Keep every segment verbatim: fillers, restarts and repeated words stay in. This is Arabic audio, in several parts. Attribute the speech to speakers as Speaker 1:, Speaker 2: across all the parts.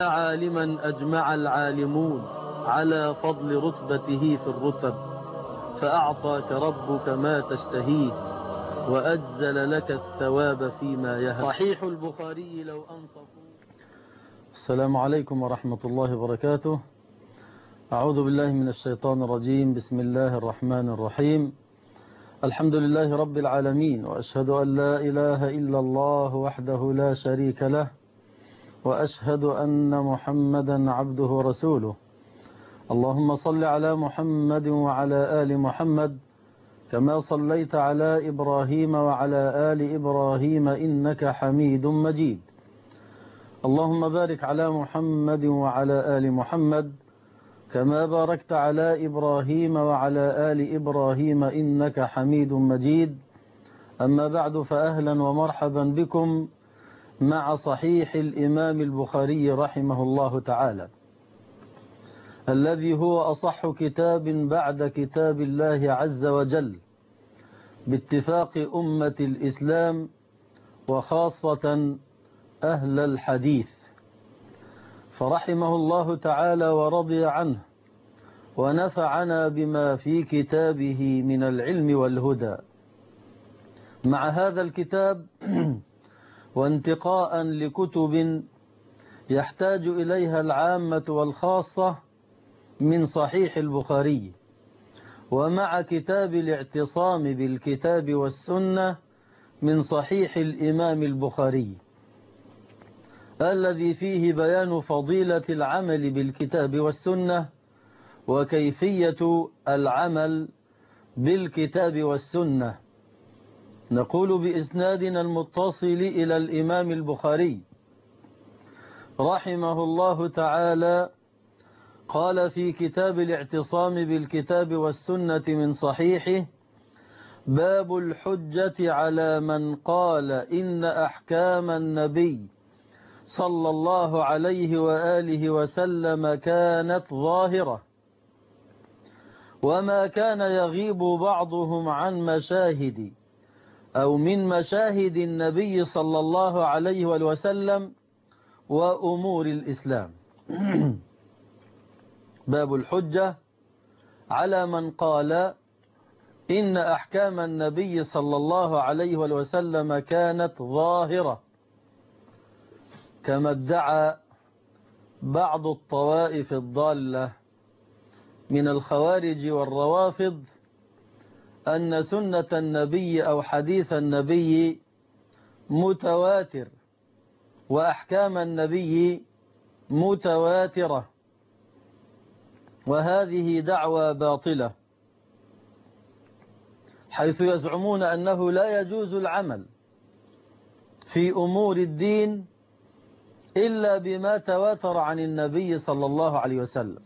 Speaker 1: عالما أجمع العالمون على فضل رتبته في الرتب، فأعطاك ربك ما تشتهيه وأجزل لك الثواب فيما يهب. صحيح البخاري لو أنصفوا. السلام عليكم ورحمة الله وبركاته. أعوذ بالله من الشيطان الرجيم. بسم الله الرحمن الرحيم. الحمد لله رب العالمين، وأشهد أن لا إله إلا الله وحده لا شريك له، وأشهد أن محمدا عبده ورسوله. اللهم صل على محمد وعلى آل محمد كما صليت على إبراهيم وعلى آل إبراهيم إنك حميد مجيد. اللهم بارك على محمد وعلى آل محمد كما باركت على إبراهيم وعلى آل إبراهيم إنك حميد مجيد. أما بعد، فأهلا ومرحبا بكم مع صحيح الإمام البخاري رحمه الله تعالى، الذي هو أصح كتاب بعد كتاب الله عز وجل باتفاق أمة الإسلام، وخاصة أهل الحديث، فرحمه الله تعالى ورضي عنه ونفعنا بما في كتابه من العلم والهدى. مع هذا الكتاب وانتقاء لكتب يحتاج إليها العامة والخاصة من صحيح البخاري، ومع كتاب الاعتصام بالكتاب والسنة من صحيح الإمام البخاري، الذي فيه بيان فضيلة العمل بالكتاب والسنة وكيفية العمل بالكتاب والسنة. نقول بإسنادنا المتصل إلى الإمام البخاري رحمه الله تعالى، قال في كتاب الاعتصام بالكتاب والسنة من صحيحه: باب الحجة على من قال إن أحكام النبي صلى الله عليه وآله وسلم كانت ظاهرة، وما كان يغيب بعضهم عن مشاهد أو من مشاهد النبي صلى الله عليه وآله وسلم وأمور الإسلام. باب الحجة على من قال إن أحكام النبي صلى الله عليه وآله وسلم كانت ظاهرة، كما ادعى بعض الطوائف الضالة من الخوارج والروافض أن سنة النبي أو حديث النبي متواتر وأحكام النبي متواترة، وهذه دعوى باطلة، حيث يزعمون أنه لا يجوز العمل في أمور الدين إلا بما تواتر عن النبي صلى الله عليه وسلم.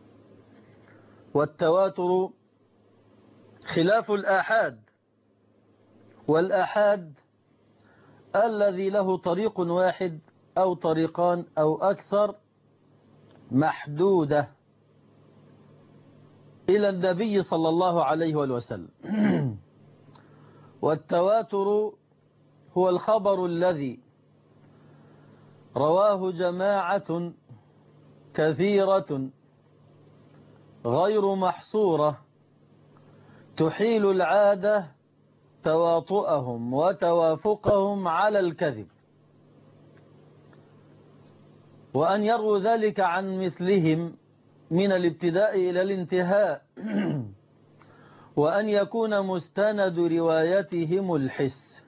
Speaker 1: والتواتر خلاف الآحاد، والآحاد الذي له طريق واحد أو طريقان أو أكثر محدودة إلى النبي صلى الله عليه وسلم. والتواتر هو الخبر الذي رواه جماعة كثيرة غير محصورة تحيل العادة تواطؤهم وتوافقهم على الكذب، وأن يروا ذلك عن مثلهم من الابتداء إلى الانتهاء، وأن يكون مستند روايتهم الحس،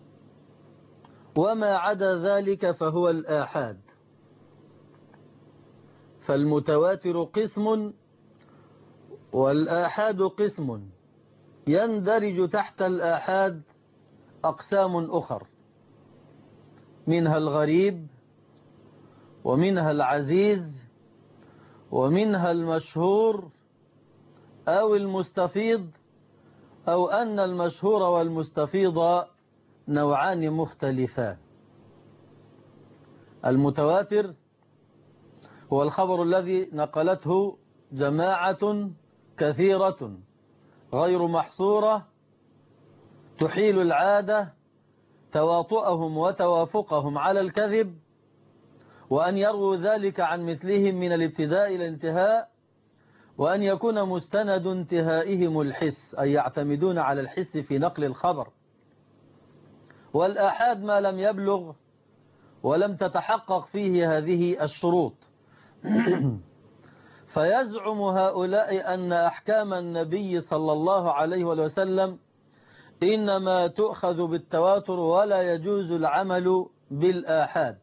Speaker 1: وما عدا ذلك فهو الآحاد. فالمتواتر قسم والآحاد قسم، يندرج تحت الآحاد أقسام أخر، منها الغريب، ومنها العزيز، ومنها المشهور أو المستفيض، أو أن المشهور والمستفيض نوعان مختلفان. المتواتر هو الخبر الذي نقلته جماعة كثيرة غير محصورة تحيل العادة تواطؤهم وتوافقهم على الكذب، وأن يرووا ذلك عن مثلهم من الابتداء إلى الانتهاء، وأن يكون مستند انتهائهم الحس، أي يعتمدون على الحس في نقل الخبر. والآحاد ما لم يبلغ ولم تتحقق فيه هذه الشروط. فيزعم هؤلاء أن أحكام النبي صلى الله عليه وسلم إنما تؤخذ بالتواتر ولا يجوز العمل بالآحاد،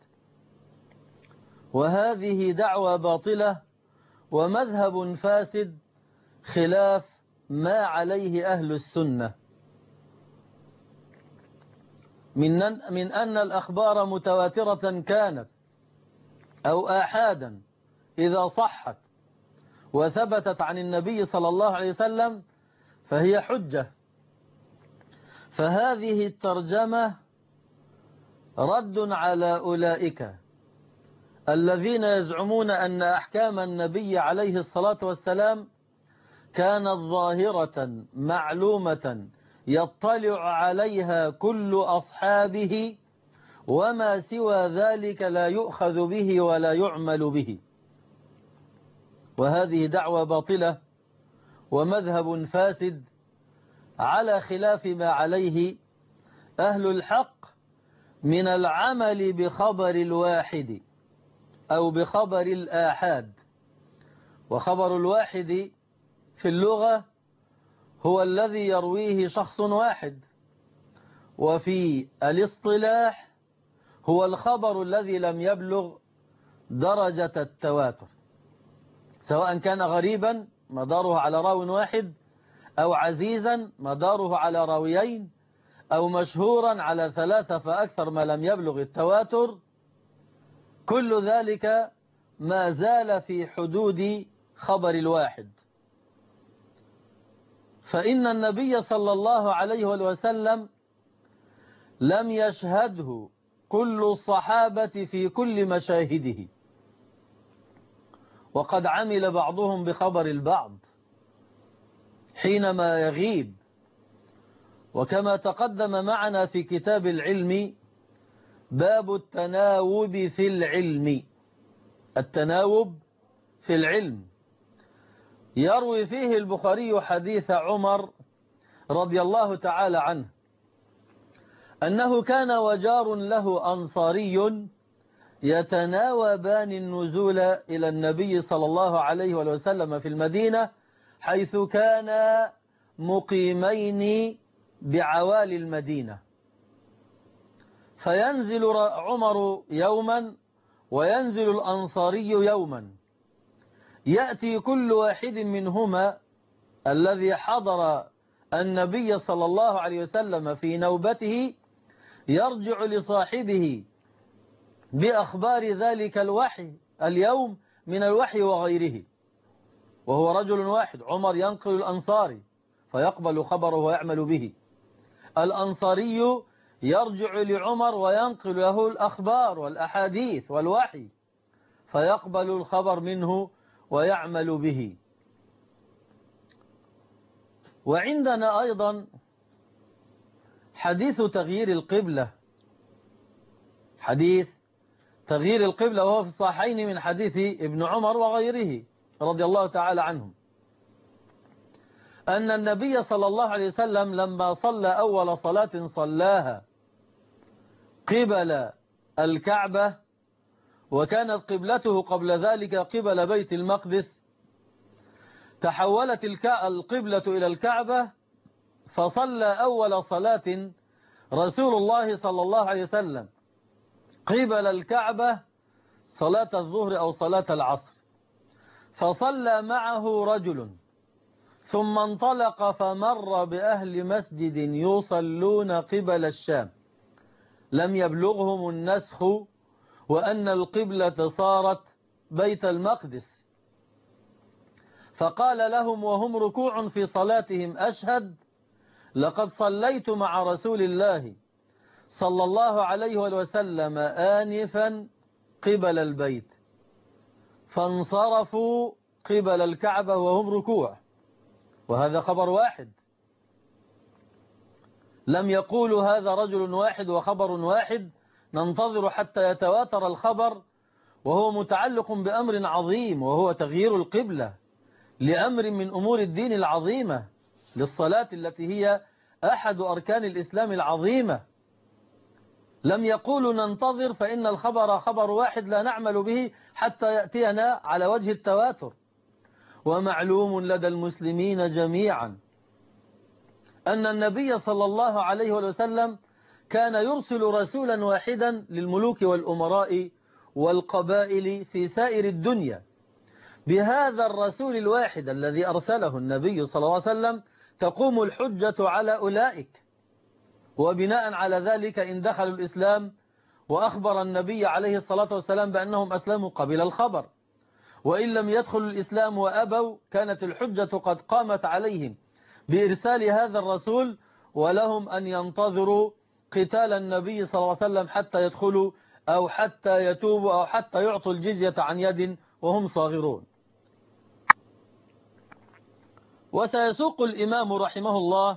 Speaker 1: وهذه دعوة باطلة ومذهب فاسد خلاف ما عليه أهل السنة من من أن الأخبار متواترة كانت أو آحادا إذا صحت وثبتت عن النبي صلى الله عليه وسلم فهي حجة. فهذه الترجمة رد على أولئك الذين يزعمون أن أحكام النبي عليه الصلاة والسلام كانت ظاهرة معلومة يطلع عليها كل أصحابه، وما سوى ذلك لا يؤخذ به ولا يعمل به. وهذه دعوة باطلة ومذهب فاسد على خلاف ما عليه أهل الحق من العمل بخبر الواحد أو بخبر الآحاد. وخبر الواحد في اللغة هو الذي يرويه شخص واحد، وفي الاصطلاح هو الخبر الذي لم يبلغ درجة التواتر، سواء كان غريبا مداره على راو واحد، أو عزيزا مداره على راويين، أو مشهورا على ثلاثة فأكثر ما لم يبلغ التواتر. كل ذلك ما زال في حدود خبر الواحد. فإن النبي صلى الله عليه وسلم لم يشهده كل الصحابة في كل مشاهده، وقد عمل بعضهم بخبر البعض حينما يغيب. وكما تقدم معنا في كتاب العلم باب التناوب في العلم، التناوب في العلم، يروي فيه البخاري حديث عمر رضي الله تعالى عنه أنه كان وجار له أنصاري يتناوبان النزول إلى النبي صلى الله عليه وسلم في المدينة، حيث كان مقيمين بعوالي المدينة. فينزل عمر يوما وينزل الأنصاري يوما، يأتي كل واحد منهما الذي حضر النبي صلى الله عليه وسلم في نوبته يرجع لصاحبه بأخبار ذلك الوحي اليوم من الوحي وغيره، وهو رجل واحد. عمر ينقل الأنصاري فيقبل خبره ويعمل به، الأنصاري يرجع لعمر وينقل له الأخبار والأحاديث والوحي فيقبل الخبر منه ويعمل به. وعندنا أيضا حديث تغيير القبلة، حديث تغيير القبلة وهو في الصحيحين من حديث ابن عمر وغيره رضي الله تعالى عنهم، أن النبي صلى الله عليه وسلم لما صلى أول صلاة صلاها قبل الكعبة، وكانت قبلته قبل ذلك قبل بيت المقدس، تحولت القبلة إلى الكعبة، فصلى أول صلاة رسول الله صلى الله عليه وسلم قبل الكعبة صلاة الظهر أو صلاة العصر، فصلى معه رجل ثم انطلق فمر بأهل مسجد يصلون قبل الشام، لم يبلغهم النسخ وأن القبلة صارت بيت المقدس، فقال لهم وهم ركوع في صلاتهم: أشهد لقد صليت مع رسول الله صلى الله عليه وسلم آنفا قبل البيت، فانصرفوا قبل الكعبة وهم ركوع. وهذا خبر واحد، لم يقولوا هذا رجل واحد وخبر واحد ننتظر حتى يتواتر الخبر وهو متعلق بأمر عظيم، وهو تغيير القبلة لأمر من أمور الدين العظيمة، للصلاة التي هي أحد أركان الإسلام العظيمة. لم يقولوا ننتظر فإن الخبر خبر واحد لا نعمل به حتى يأتينا على وجه التواتر. ومعلوم لدى المسلمين جميعا أن النبي صلى الله عليه وسلم كان يرسل رسولا واحدا للملوك والأمراء والقبائل في سائر الدنيا. بهذا الرسول الواحد الذي أرسله النبي صلى الله عليه وسلم تقوم الحجة على أولئك، وبناء على ذلك إن دخلوا الإسلام وأخبر النبي عليه الصلاة والسلام بأنهم أسلموا قبل الخبر، وإن لم يدخلوا الإسلام وأبوا كانت الحجة قد قامت عليهم بإرسال هذا الرسول، ولهم أن ينتظروا قتال النبي صلى الله عليه وسلم حتى يدخلوا أو حتى يتوبوا أو حتى يعطوا الجزية عن يد وهم صاغرون. وسيسوق الإمام رحمه الله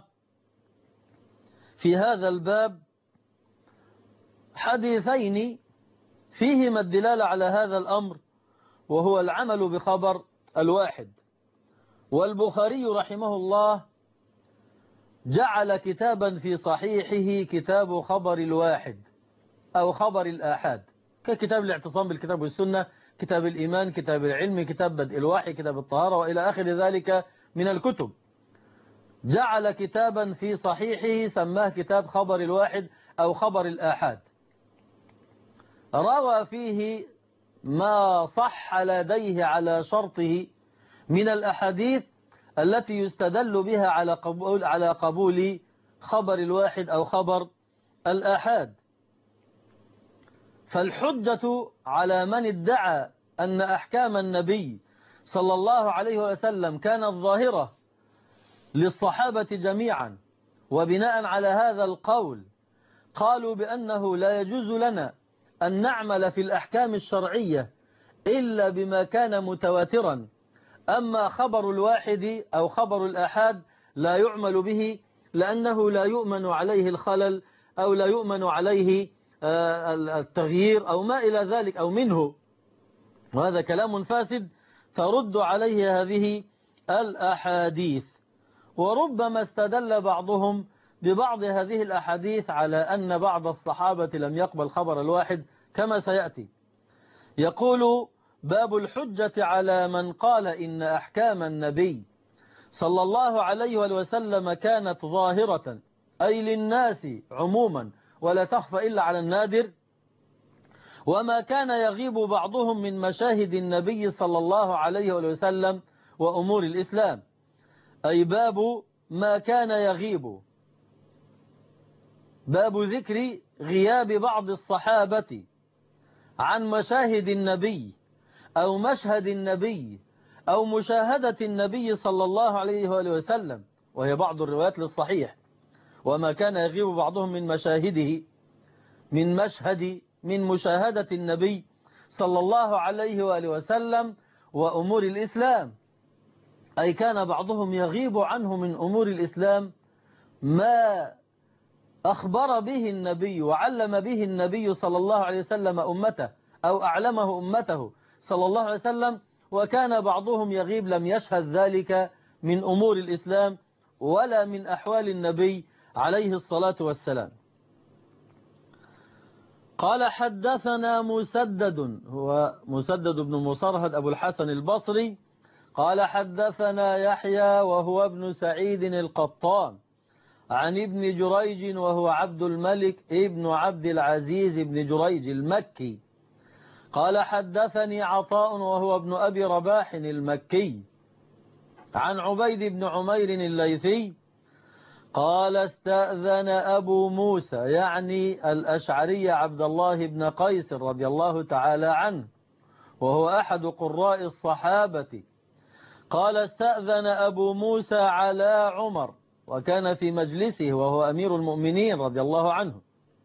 Speaker 1: في هذا الباب حديثين فيهما الدلالة على هذا الأمر، وهو العمل بخبر الواحد. والبخاري رحمه الله جعل كتابا في صحيحه كتاب خبر الواحد أو خبر الآحاد، ككتاب الاعتصام بالكتاب والسنة، كتاب الإيمان، كتاب العلم، كتاب بدء الوحي، كتاب الطهارة، وإلى آخر ذلك من الكتب. جعل كتابا في صحيحه سماه كتاب خبر الواحد أو خبر الآحاد، روى فيه ما صح لديه على شرطه من الأحاديث التي يستدل بها على قبول, على قبول خبر الواحد أو خبر الآحاد. فالحجة على من ادعى أن أحكام النبي صلى الله عليه وسلم كانت ظاهرة للصحابة جميعا، وبناء على هذا القول قالوا بأنه لا يجوز لنا أن نعمل في الأحكام الشرعية إلا بما كان متواترا، أما خبر الواحد أو خبر الآحاد لا يعمل به لأنه لا يؤمن عليه الخلل أو لا يؤمن عليه التغيير أو ما إلى ذلك أو منه، وهذا كلام فاسد ترد عليه هذه الأحاديث. وربما استدل بعضهم ببعض هذه الأحاديث على أن بعض الصحابة لم يقبل خبر الواحد كما سيأتي. يقول باب الحجة على من قال إن أحكام النبي صلى الله عليه وسلم كانت ظاهرة أي للناس عموما ولا تخفى إلا على النادر، وما كان يغيب بعضهم من مشاهد النبي صلى الله عليه وسلم وأمور الإسلام، أي باب ما كان يغيب، باب ذكر غياب بعض الصحابة عن مشاهد النبي أو مشهد النبي أو مشاهدة النبي صلى الله عليه وسلم، وهي بعض الروايات للصحيح. وما كان يغيب بعضهم من مشاهده من مشهد من مشاهدة النبي صلى الله عليه وآله وسلم وأمور الإسلام، أي كان بعضهم يغيب عنه من أمور الإسلام ما أخبر به النبي وعلم به النبي صلى الله عليه وسلم أمته أو أعلمه أمته صلى الله عليه وسلم، وكان بعضهم يغيب لم يشهد ذلك من أمور الإسلام ولا من أحوال النبي عليه الصلاة والسلام. قال حدثنا مسدد، هو مسدد بن مصرهد أبو الحسن البصري، قال حدثنا يحيى وهو ابن سعيد القطان عن ابن جريج وهو عبد الملك ابن عبد العزيز بن جريج المكي، قال حدثني عطاء وهو ابن أبي رباح المكي عن عبيد بن عمير الليثي قال استأذن أبو موسى يعني الأشعري عبد الله بن قيس رضي الله تعالى عنه، وهو أحد قراء الصحابة، قال استأذن أبو موسى على عمر وكان في مجلسه وهو أمير المؤمنين رضي الله عنه،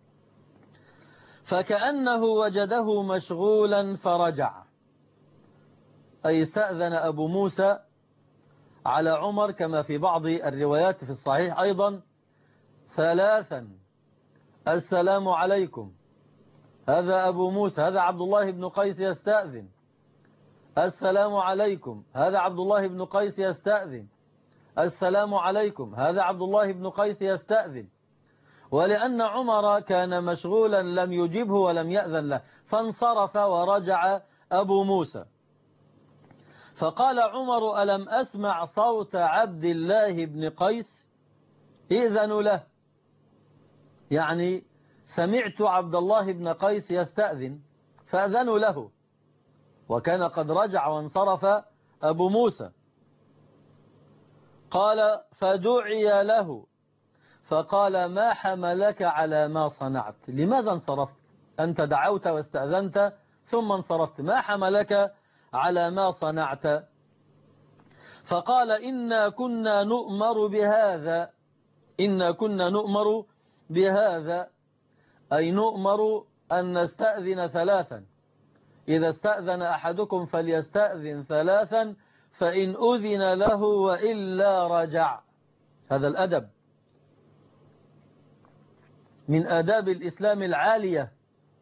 Speaker 1: فكأنه وجده مشغولا فرجع، أي استأذن أبو موسى على عمر كما في بعض الروايات في الصحيح أيضا ثلاثا: السلام عليكم، هذا أبو موسى، هذا عبد الله بن قيس يستأذن. السلام عليكم، هذا عبد الله بن قيس يستأذن. السلام عليكم، هذا عبد الله بن قيس يستأذن. ولأن عمر كان مشغولا لم يجبه ولم يأذن له، فانصرف ورجع أبو موسى. فقال عمر: ألم أسمع صوت عبد الله بن قيس؟ إذن له، يعني سمعت عبد الله بن قيس يستأذن فأذنوا له، وكان قد رجع وانصرف أبو موسى. قال: فدعي له فقال: ما حملك على ما صنعت؟ لماذا انصرفت؟ أنت دعوت واستأذنت ثم انصرفت، ما حملك على ما صنعت؟ فقال: إنا كنا نؤمر بهذا، إنا كنا نؤمر بهذا، أي نؤمر أن نستأذن ثلاثا، إذا استأذن أحدكم فليستأذن ثلاثا، فإن أذن له وإلا رجع. هذا الأدب من آداب الإسلام العالية،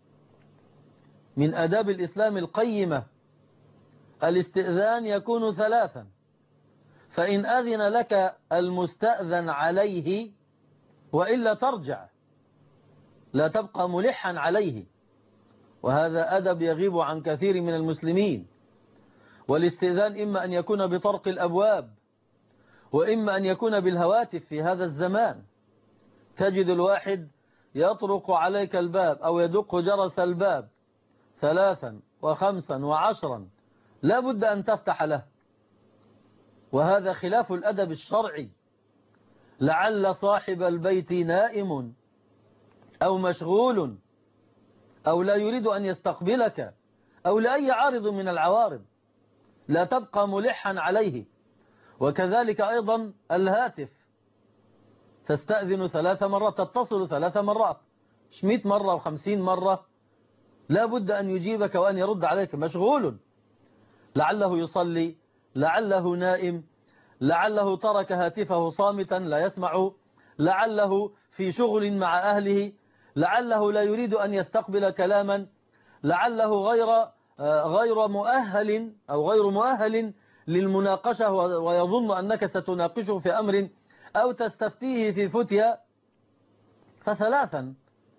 Speaker 1: من آداب الإسلام القيمة. الاستئذان يكون ثلاثا، فإن أذن لك المستأذن عليه وإلا ترجع، لا تبقى ملحا عليه. وهذا أدب يغيب عن كثير من المسلمين. والاستئذان إما أن يكون بطرق الأبواب، وإما أن يكون بالهواتف. في هذا الزمان تجد الواحد يطرق عليك الباب أو يدق جرس الباب ثلاثا وخمسا وعشرا، لا بد أن تفتح له، وهذا خلاف الأدب الشرعي. لعل صاحب البيت نائم أو مشغول أو لا يريد أن يستقبلك أو لأي عارض من العوارض، لا تبقى ملحا عليه. وكذلك أيضا الهاتف، تستأذن ثلاث مرات، تتصل ثلاث مرات، مش مئة مرة وخمسين مرة، لا بد أن يجيبك وأن يرد عليك. مشغول، لعله يصلي، لعله نائم، لعله ترك هاتفه صامتا لا يسمع، لعله في شغل مع أهله، لعله لا يريد أن يستقبل كلاما، لعله غير غير مؤهل أو غير مؤهل للمناقشة، ويظن أنك ستناقشه في أمر أو تستفتيه في فتيا. فثلاثا،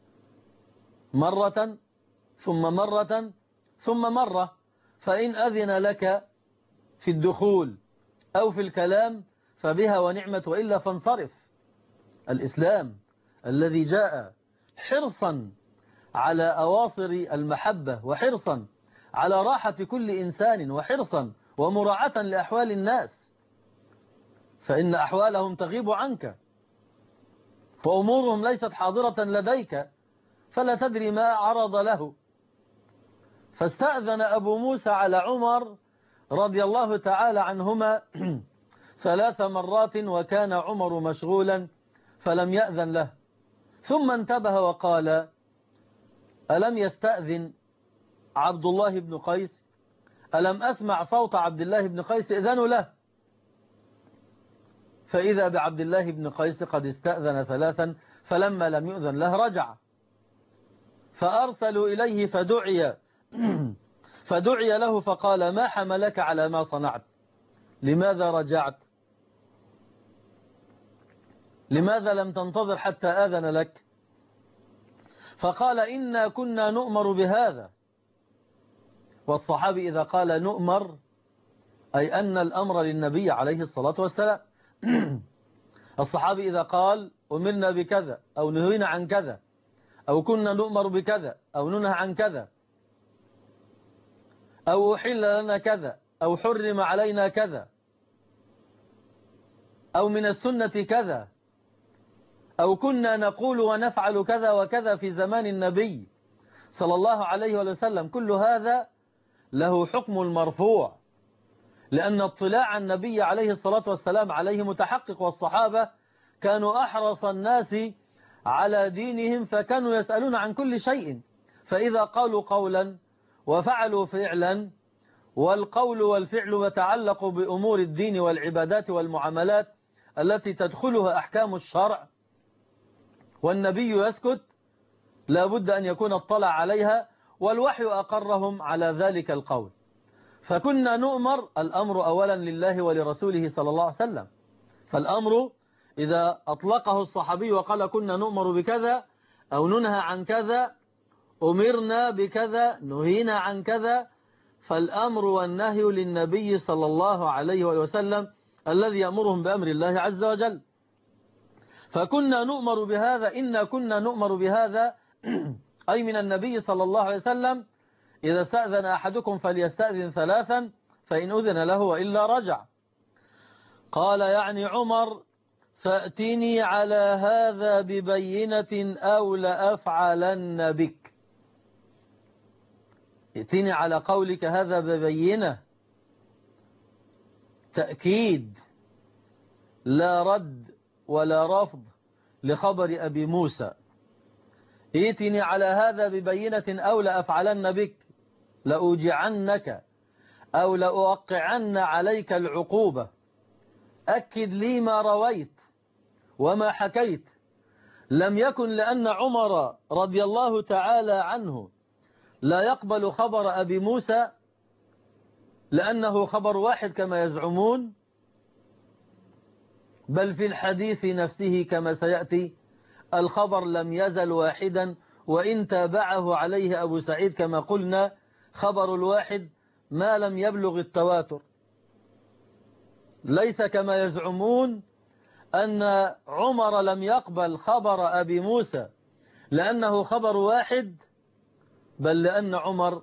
Speaker 1: مرة ثم مرة ثم مرة، فإن أذن لك في الدخول أو في الكلام فبها ونعمة، وإلا فانصرف. الإسلام الذي جاء حرصا على أواصر المحبة، وحرصا على راحة كل إنسان، وحرصا ومراعاة لأحوال الناس، فإن أحوالهم تغيب عنك، فأمورهم ليست حاضرة لديك، فلا تدري ما عرض له. فاستأذن أبو موسى على عمر رضي الله تعالى عنهما ثلاث مرات، وكان عمر مشغولا فلم يأذن له، ثم انتبه وقال: ألم يستأذن عبد الله بن قيس؟ ألم أسمع صوت عبد الله بن قيس؟ إذن له. فإذا بعبد الله بن قيس قد استأذن ثلاثا، فلما لم يؤذن له رجع. فأرسلوا إليه فدعي فدعي له فقال: ما حملك على ما صنعت؟ لماذا رجعت؟ لماذا لم تنتظر حتى آذن لك؟ فقال: إنا كنا نؤمر بهذا. والصحابي إذا قال نؤمر أي أن الأمر للنبي عليه الصلاة والسلام. الصحابي إذا قال أمرنا بكذا أو نهينا عن كذا أو كنا نؤمر بكذا أو ننهى عن كذا أو أحل لنا كذا أو حرم علينا كذا أو من السنة كذا أو كنا نقول ونفعل كذا وكذا في زمان النبي صلى الله عليه وسلم، كل هذا له حكم المرفوع، لأن اطلاع النبي عليه الصلاة والسلام عليه متحقق، والصحابة كانوا أحرص الناس على دينهم، فكانوا يسألون عن كل شيء. فإذا قالوا قولا وفعلوا فعلا، والقول والفعل يتعلق بأمور الدين والعبادات والمعاملات التي تدخلها أحكام الشرع، والنبي يسكت، لا بد أن يكون اطلع عليها، والوحي أقرهم على ذلك القول. فكنا نؤمر، الأمر أولا لله ولرسوله صلى الله عليه وسلم، فالأمر إذا أطلقه الصحابي وقال كنا نؤمر بكذا أو ننهى عن كذا، أمرنا بكذا نهينا عن كذا، فالأمر والنهي للنبي صلى الله عليه وسلم الذي يأمرهم بأمر الله عز وجل. فكنا نؤمر بهذا، إنا كنا نؤمر بهذا أي من النبي صلى الله عليه وسلم: إذا استأذن أحدكم فليستأذن ثلاثا فإن أذن له وإلا رجع. قال يعني عمر: فأتني على هذا ببينة أو لأفعلن بك. ائتني على قولك هذا ببينة، تأكيد، لا رد ولا رفض لخبر أبي موسى. ائتني على هذا ببينة أو لأفعلن بك، لأوجعنك أو لأوقعن عليك العقوبة. أكد لي ما رويت وما حكيت. لم يكن لأن عمر رضي الله تعالى عنه لا يقبل خبر أبي موسى لأنه خبر واحد كما يزعمون، بل في الحديث نفسه كما سيأتي الخبر لم يزل واحدا، وإن تابعه عليه أبو سعيد كما قلنا خبر الواحد ما لم يبلغ التواتر. ليس كما يزعمون أن عمر لم يقبل خبر أبي موسى لأنه خبر واحد، بل لأن عمر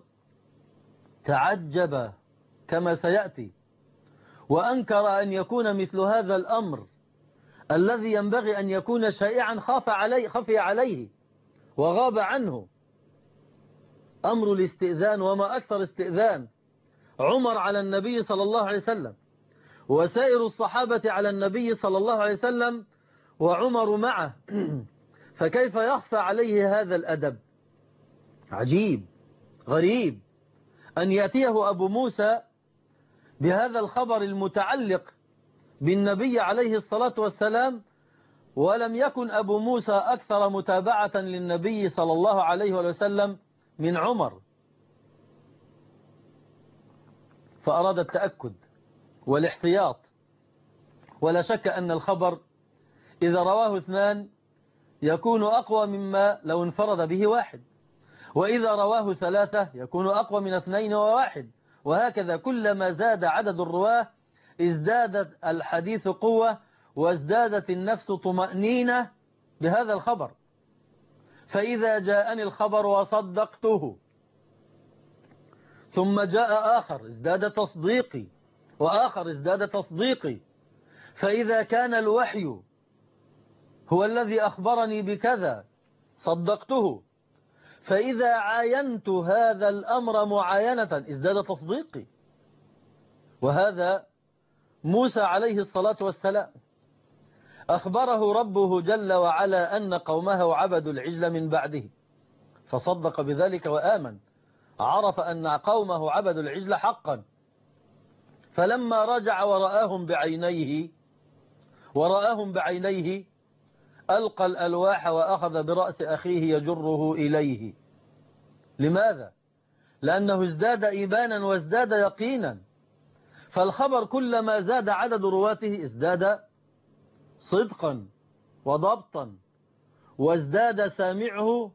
Speaker 1: تعجب كما سيأتي وأنكر أن يكون مثل هذا الأمر الذي ينبغي أن يكون شائعا خاف عليه خفي عليه وغاب عنه، أمر الاستئذان. وما أكثر استئذان عمر على النبي صلى الله عليه وسلم وسائر الصحابة على النبي صلى الله عليه وسلم وعمر معه، فكيف يخفى عليه هذا الأدب؟ عجيب غريب أن يأتيه أبو موسى بهذا الخبر المتعلق بالنبي عليه الصلاة والسلام، ولم يكن أبو موسى أكثر متابعة للنبي صلى الله عليه وسلم من عمر، فأراد التأكد والاحتياط. ولا شك أن الخبر إذا رواه اثنان يكون أقوى مما لو انفرد به واحد، وإذا رواه ثلاثة يكون أقوى من اثنين وواحد، وهكذا كلما زاد عدد الرواه ازدادت الحديث قوة وازدادت النفس طمأنينة بهذا الخبر. فإذا جاءني الخبر وصدقته ثم جاء آخر ازداد تصديقي وآخر ازداد تصديقي، فإذا كان الوحي هو الذي أخبرني بكذا صدقته، فإذا عاينت هذا الأمر معاينة ازداد تصديقي. وهذا موسى عليه الصلاة والسلام أخبره ربه جل وعلا أن قومه عبدوا العجل من بعده، فصدق بذلك وآمن، عرف أن قومه عبدوا العجل حقا. فلما رجع ورآهم بعينيه ورآهم بعينيه ألقى الألواح وأخذ برأس أخيه يجره إليه. لماذا؟ لأنه ازداد إيمانا وازداد يقينا، فالخبر كلما زاد عدد رواته ازداد صدقا وضبطا وازداد سامعه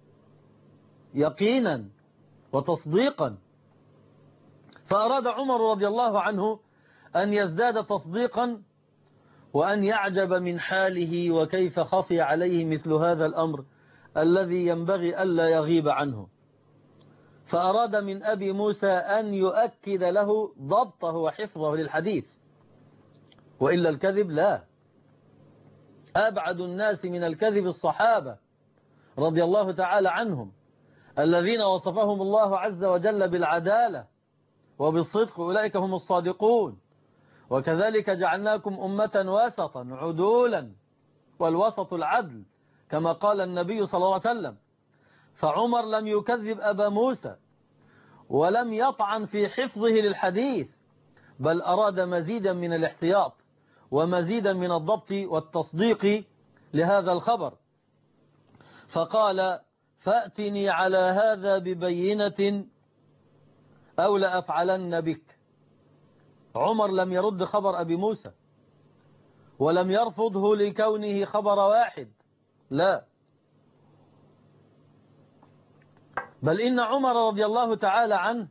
Speaker 1: يقينا وتصديقا. فأراد عمر رضي الله عنه أن يزداد تصديقا وأن يعجب من حاله وكيف خفي عليه مثل هذا الأمر الذي ينبغي ألا يغيب عنه. فأراد من أبي موسى أن يؤكد له ضبطه وحفظه للحديث، وإلا الكذب لا. أبعد الناس من الكذب الصحابة رضي الله تعالى عنهم الذين وصفهم الله عز وجل بالعدالة وبالصدق، أولئك هم الصادقون. وكذلك جعلناكم أمة وسطا عدولا، والوسط العدل كما قال النبي صلى الله عليه وسلم. فعمر لم يكذب أبا موسى ولم يطعن في حفظه للحديث، بل أراد مزيدا من الاحتياط ومزيدا من الضبط والتصديق لهذا الخبر، فقال فأتني على هذا ببينة أو لأفعلن بك. عمر لم يرد خبر أبي موسى ولم يرفضه لكونه خبر واحد، لا، بل إن عمر رضي الله تعالى عنه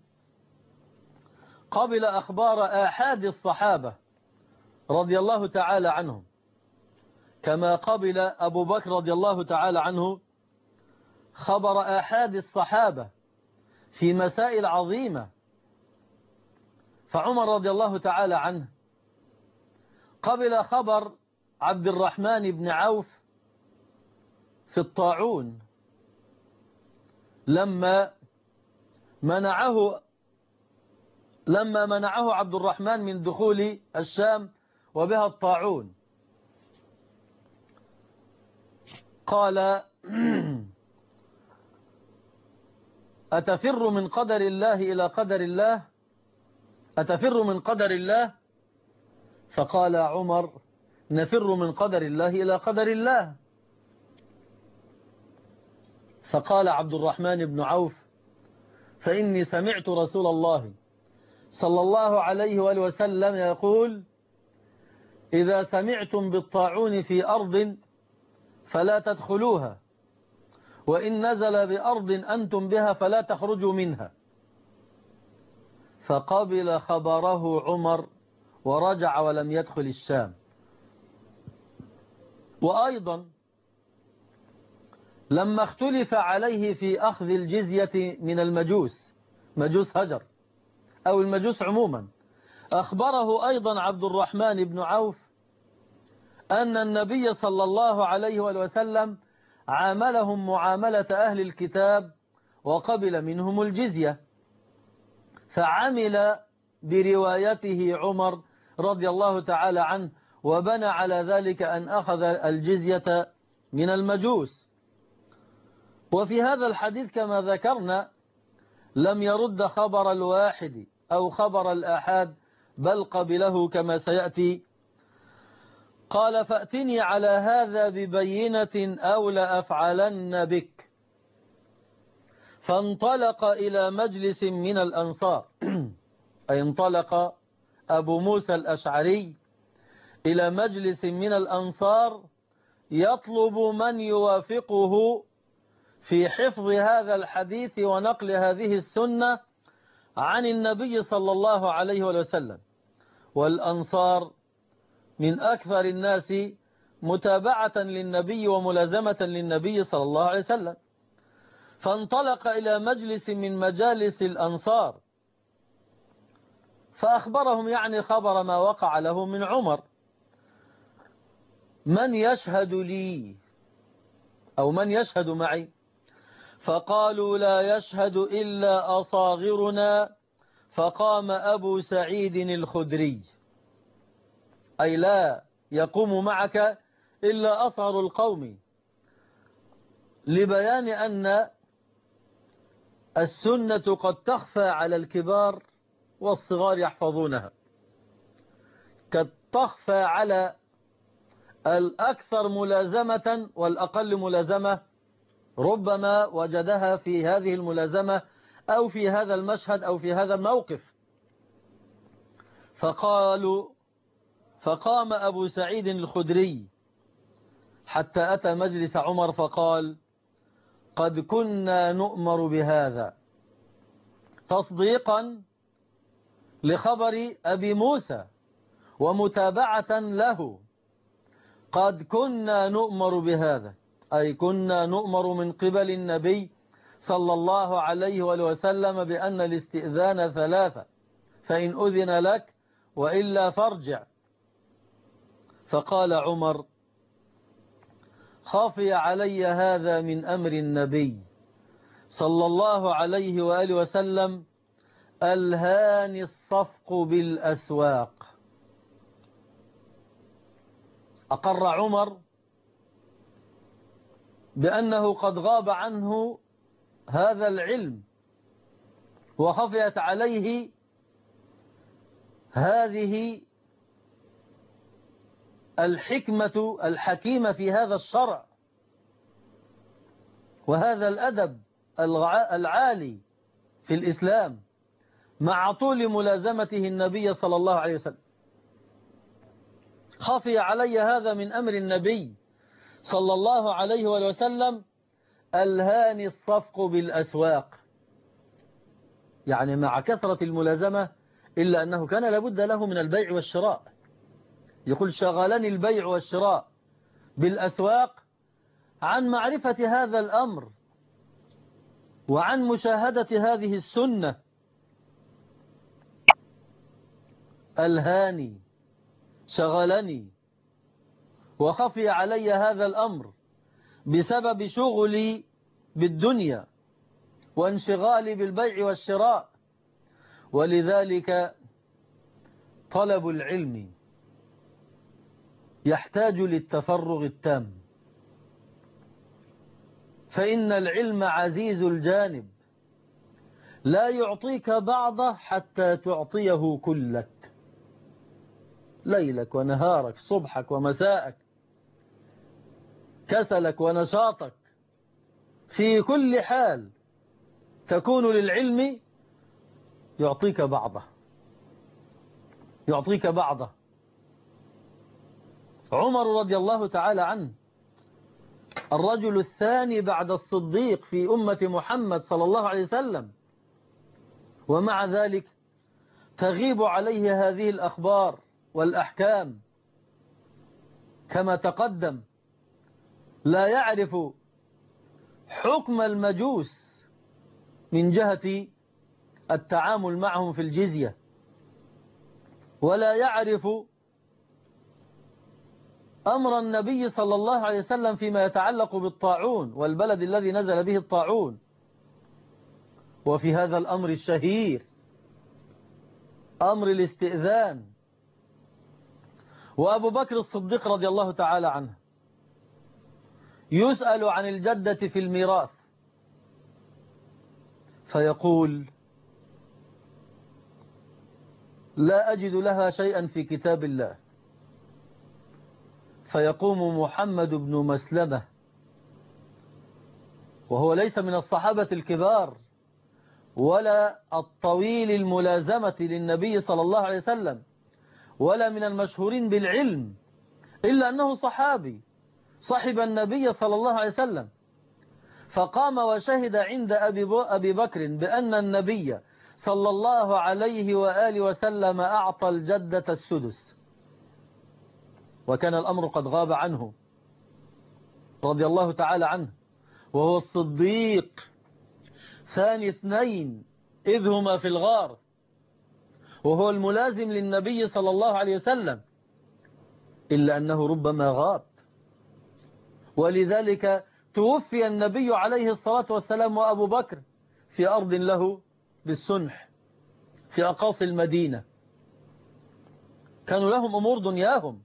Speaker 1: قبل أخبار آحاد الصحابة رضي الله تعالى عنهم، كما قبل أبو بكر رضي الله تعالى عنه خبر آحاد الصحابة في مسائل عظيمة. فعمر رضي الله تعالى عنه قبل خبر عبد الرحمن بن عوف في الطاعون لما منعه لما منعه عبد الرحمن من دخول الشام وبها الطاعون، قال أتفر من قدر الله إلى قدر الله أتفر من قدر الله فقال عمر نفر من قدر الله إلى قدر الله. فقال عبد الرحمن بن عوف فإني سمعت رسول الله صلى الله عليه وآله وسلم يقول إذا سمعتم بالطاعون في أرض فلا تدخلوها، وإن نزل بأرض أنتم بها فلا تخرجوا منها. فقبل خبره عمر ورجع ولم يدخل الشام. وأيضا لما اختلف عليه في أخذ الجزية من المجوس، مجوس هجر أو المجوس عموما، أخبره أيضا عبد الرحمن بن عوف أن النبي صلى الله عليه وسلم عاملهم معاملة أهل الكتاب وقبل منهم الجزية، فعمل بروايته عمر رضي الله تعالى عنه وبنى على ذلك أن أخذ الجزية من المجوس. وفي هذا الحديث كما ذكرنا لم يرد خبر الواحد أو خبر الآحاد، بل قبله كما سيأتي. قال فأتني على هذا ببينة أو لأفعلن بك. فانطلق إلى مجلس من الأنصار أي انطلق أبو موسى الأشعري إلى مجلس من الأنصار يطلب من يوافقه في حفظ هذا الحديث ونقل هذه السنة عن النبي صلى الله عليه وسلم. والأنصار من أكثر الناس متابعة للنبي وملازمة للنبي صلى الله عليه وسلم. فانطلق إلى مجلس من مجالس الأنصار فأخبرهم يعني خبر ما وقع له من عمر. من يشهد لي أو من يشهد معي؟ فقالوا لا يشهد إلا أصاغرنا. فقام أبو سعيد الخدري أي لا يقوم معك إلا أصغر القوم، لبيان أن السنة قد تخفى على الكبار والصغار يحفظونها، قد تخفى على الأكثر ملازمة والأقل ملازمة، ربما وجدها في هذه الملازمة أو في هذا المشهد أو في هذا الموقف. فقالوا فقام أبو سعيد الخدري حتى أتى مجلس عمر فقال قد كنا نؤمر بهذا تصديقا لخبر أبي موسى ومتابعة له. قد كنا نؤمر بهذا أي كنا نؤمر من قبل النبي صلى الله عليه وسلم بأن الاستئذان ثلاثة، فإن أذن لك وإلا فارجع. فقال عمر خافي علي هذا من أمر النبي صلى الله عليه وآله وسلم ألهاني الصفق بالأسواق. أقر عمر بأنه قد غاب عنه هذا العلم وخفيت عليه هذه الحكمة الحكيمة في هذا الشرع. وهذا الأدب العالي في الإسلام مع طول ملازمته النبي صلى الله عليه وسلم. خفي علي هذا من أمر النبي صلى الله عليه وسلم، ألهاني الصفق بالأسواق. يعني مع كثرة الملازمة إلا أنه كان لابد له من البيع والشراء. يقول شغلني البيع والشراء بالأسواق عن معرفة هذا الأمر وعن مشاهدة هذه السنة. ألهاني شغلني وخفي علي هذا الأمر بسبب شغلي بالدنيا وانشغالي بالبيع والشراء. ولذلك طلب العلم يحتاج للتفرغ التام، فإن العلم عزيز الجانب لا يعطيك بعضه حتى تعطيه كلك، ليلك ونهارك، صبحك ومساءك، كسلك ونشاطك، في كل حال تكون للعلم يعطيك بعضه يعطيك بعضه عمر رضي الله تعالى عنه الرجل الثاني بعد الصديق في أمة محمد صلى الله عليه وسلم، ومع ذلك تغيب عليه هذه الأخبار والأحكام كما تقدم. لا يعرف حكم المجوس من جهة التعامل معهم في الجزية، ولا يعرف أمر النبي صلى الله عليه وسلم فيما يتعلق بالطاعون والبلد الذي نزل به الطاعون. وفي هذا الأمر الشهير أمر الاستئذان، وأبو بكر الصديق رضي الله تعالى عنه يسأل عن الجدة في الميراث فيقول لا أجد لها شيئا في كتاب الله. فيقوم محمد بن مسلمة وهو ليس من الصحابة الكبار ولا الطويل الملازمة للنبي صلى الله عليه وسلم ولا من المشهورين بالعلم، إلا أنه صحابي صحب النبي صلى الله عليه وسلم، فقام وشهد عند أبي بكر بأن النبي صلى الله عليه وآله وسلم أعطى الجدة السدس، وكان الأمر قد غاب عنه رضي الله تعالى عنه، وهو الصديق ثاني اثنين إذ هما في الغار، وهو الملازم للنبي صلى الله عليه وسلم، إلا أنه ربما غاب. ولذلك توفي النبي عليه الصلاة والسلام وأبو بكر في أرض له بالسنح في أقاصي المدينة. كانوا لهم أمور دنياهم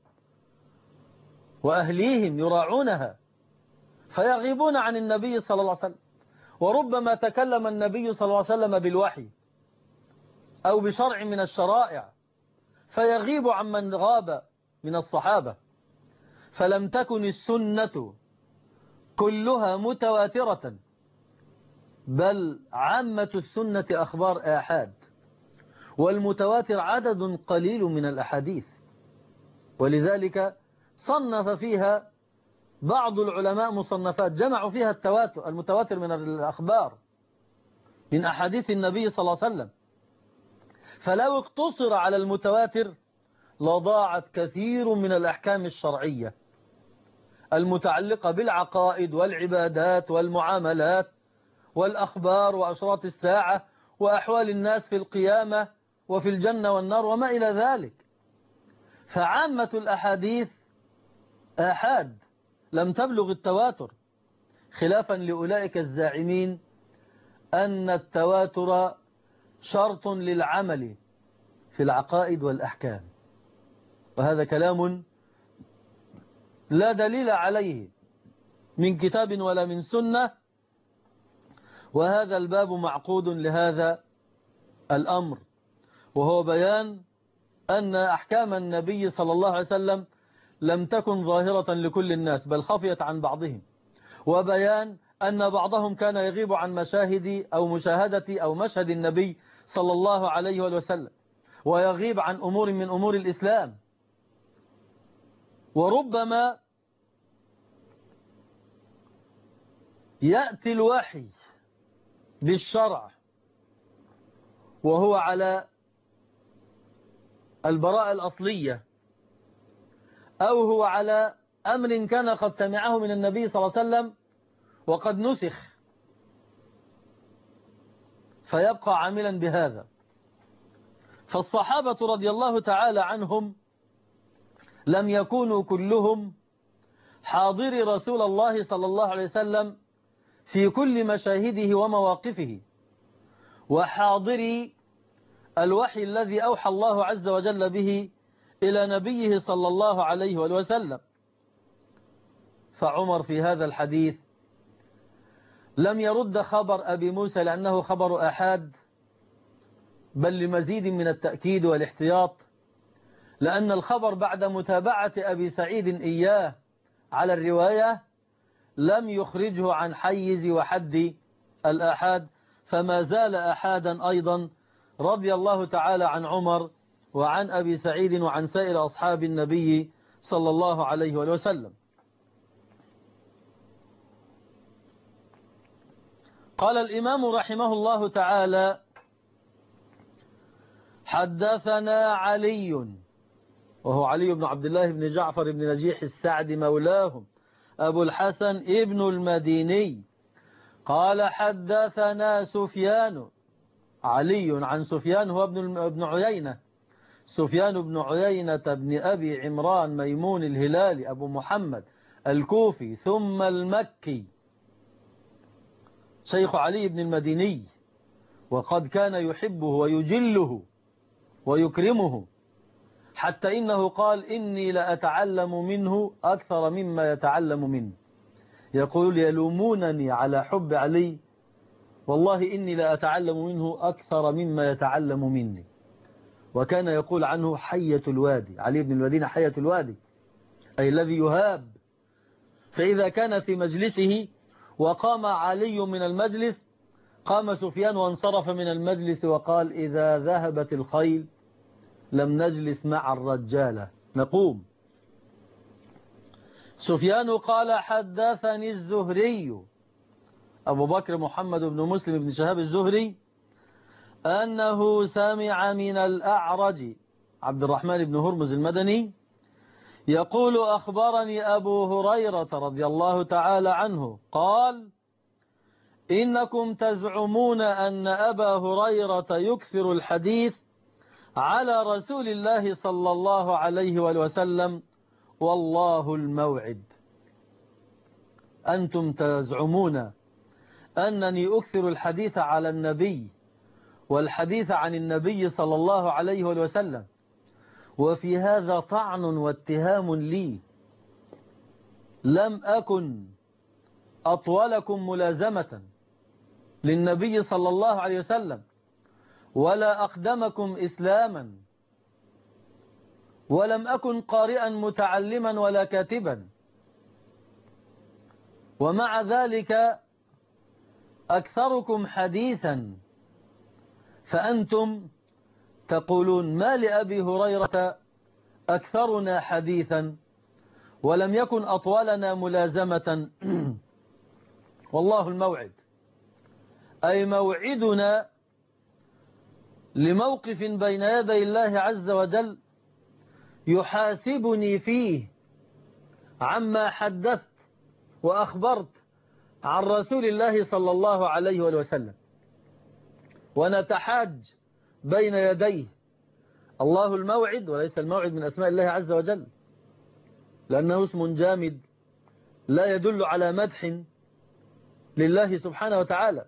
Speaker 1: وأهليهم يراعونها، فيغيبون عن النبي صلى الله عليه وسلم. وربما تكلم النبي صلى الله عليه وسلم بالوحي أو بشرع من الشرائع فيغيب عمن غاب من الصحابة. فلم تكن السنة كلها متواترة، بل عامة السنة أخبار آحاد، والمتواتر عدد قليل من الأحاديث. ولذلك صنف فيها بعض العلماء مصنفات جمعوا فيها التواتر المتواتر من الأخبار من أحاديث النبي صلى الله عليه وسلم. فلو اقتصر على المتواتر لضاعت كثير من الأحكام الشرعية المتعلقة بالعقائد والعبادات والمعاملات والأخبار وأشراط الساعة وأحوال الناس في القيامة وفي الجنة والنار وما إلى ذلك. فعامة الأحاديث آحاد لم تبلغ التواتر، خلافا لأولئك الزاعمين أن التواتر شرط للعمل في العقائد والأحكام، وهذا كلام لا دليل عليه من كتاب ولا من سنة. وهذا الباب معقود لهذا الأمر، وهو بيان أن أحكام النبي صلى الله عليه وسلم لم تكن ظاهرة لكل الناس بل خفيت عن بعضهم، وبيان أن بعضهم كان يغيب عن مشاهد أو مشاهدة أو مشهد النبي صلى الله عليه وسلم، ويغيب عن أمور من أمور الإسلام. وربما يأتي الوحي بالشرع وهو على البراءة الأصلية، أو هو على أمر كان قد سمعه من النبي صلى الله عليه وسلم وقد نسخ، فيبقى عاملا بهذا. فالصحابة رضي الله تعالى عنهم لم يكونوا كلهم حاضري رسول الله صلى الله عليه وسلم في كل مشاهده ومواقفه، وحاضري الوحي الذي أوحى الله عز وجل به إلى نبيه صلى الله عليه وسلم. فعمر في هذا الحديث لم يرد خبر أبي موسى لأنه خبر آحاد، بل لمزيد من التأكيد والاحتياط، لأن الخبر بعد متابعة أبي سعيد إياه على الرواية لم يخرجه عن حيز وحد الآحاد، فما زال آحادا أيضا، رضي الله تعالى عن عمر وعن أبي سعيد وعن سائر أصحاب النبي صلى الله عليه وسلم. قال الإمام رحمه الله تعالى: حدثنا علي، وهو علي بن عبد الله بن جعفر بن نجيح السعدي مولاهم أبو الحسن ابن المديني، قال حدثنا سفيان، علي عن سفيان هو ابن ابن عيينة، سفيان بن عيينة بن أبي عمران ميمون الهلالي أبو محمد الكوفي ثم المكي، شيخ علي بن المديني، وقد كان يحبه ويجله ويكرمه، حتى إنه قال: إني لأتعلم منه أكثر مما يتعلم منه. يقول: يلومونني على حب علي، والله إني لأتعلم منه أكثر مما يتعلم مني. وكان يقول عنه حية الوادي، علي بن المدينة حية الوادي، أي الذي يهاب. فإذا كان في مجلسه وقام علي من المجلس، قام سفيان وانصرف من المجلس وقال: إذا ذهبت الخيل لم نجلس مع الرجالة، نقوم. سفيان قال: حدثني الزهري، أبو بكر محمد بن مسلم بن شهاب الزهري، أنه سمع من الأعرج عبد الرحمن بن هرمز المدني يقول: أخبرني أبو هريرة رضي الله تعالى عنه قال: إنكم تزعمون أن أبا هريرة يكثر الحديث على رسول الله صلى الله عليه وسلم، والله الموعد. أنتم تزعمون أنني أكثر الحديث على النبي والحديث عن النبي صلى الله عليه وسلم، وفي هذا طعن واتهام لي. لم أكن أطولكم ملازمة للنبي صلى الله عليه وسلم، ولا أقدمكم إسلاما، ولم أكن قارئا متعلما ولا كاتبا، ومع ذلك أكثركم حديثا. فأنتم تقولون: ما لأبي هريرة أكثرنا حديثا ولم يكن أطولنا ملازمة. والله الموعد، أي موعدنا لموقف بين يدي الله عز وجل يحاسبني فيه عما حدثت وأخبرت عن رسول الله صلى الله عليه وسلم، ونتحاج بين يديه. الله الموعد، وليس الموعد من أسماء الله عز وجل، لأنه اسم جامد لا يدل على مدح لله سبحانه وتعالى.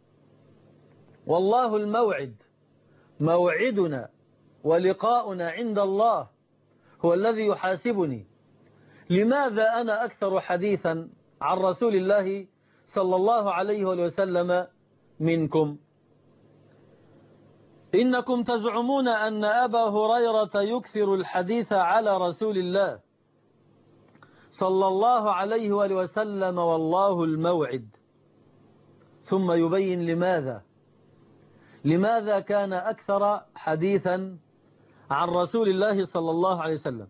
Speaker 1: والله الموعد، موعدنا ولقاؤنا عند الله هو الذي يحاسبني. لماذا أنا أكثر حديثا عن رسول الله صلى الله عليه وسلم منكم؟ إنكم تزعمون أن أبا هريرة يكثر الحديث على رسول الله صلى الله عليه وسلم، والله الموعد. ثم يبين لماذا لماذا كان أكثر حديثا عن رسول الله صلى الله عليه وسلم.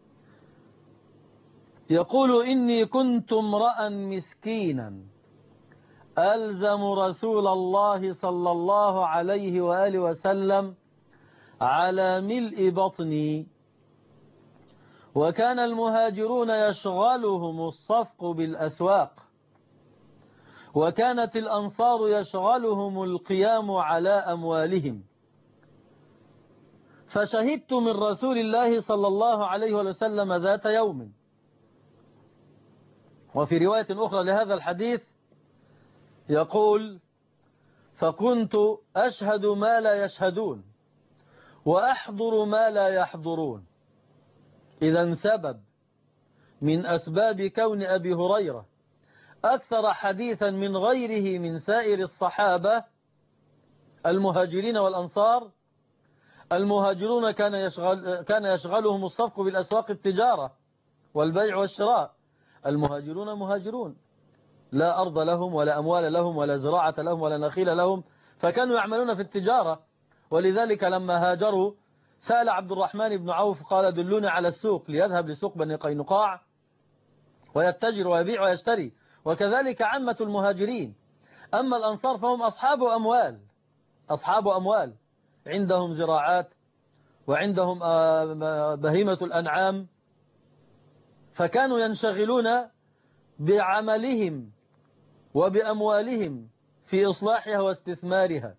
Speaker 1: يقول: إني كنت امرأ مسكينا ألزم رسول الله صلى الله عليه وآله وسلم على ملء بطني، وكان المهاجرون يشغلهم الصفق بالأسواق، وكانت الأنصار يشغلهم القيام على أموالهم. فشهدت من رسول الله صلى الله عليه وسلم ذات يوم. وفي رواية أخرى لهذا الحديث يقول: فكنت أشهد ما لا يشهدون وأحضر ما لا يحضرون. إذا سبب من أسباب كون أبي هريرة أكثر حديثا من غيره من سائر الصحابة المهاجرين والأنصار. المهاجرون كان يشغل كان يشغلهم الصفق بالأسواق، التجارة والبيع والشراء. المهاجرون مهاجرون، لا أرض لهم ولا أموال لهم ولا زراعة لهم ولا نخيل لهم، فكانوا يعملون في التجارة. ولذلك لما هاجروا سأل عبد الرحمن بن عوف قال: دلوني على السوق، ليذهب لسوق بني قينقاع ويتجر ويبيع ويشتري. وكذلك عامة المهاجرين. أما الأنصار فهم أصحاب أموال أصحاب أموال عندهم زراعات وعندهم بهيمة الأنعام، فكانوا ينشغلون بعملهم وبأموالهم في إصلاحها واستثمارها.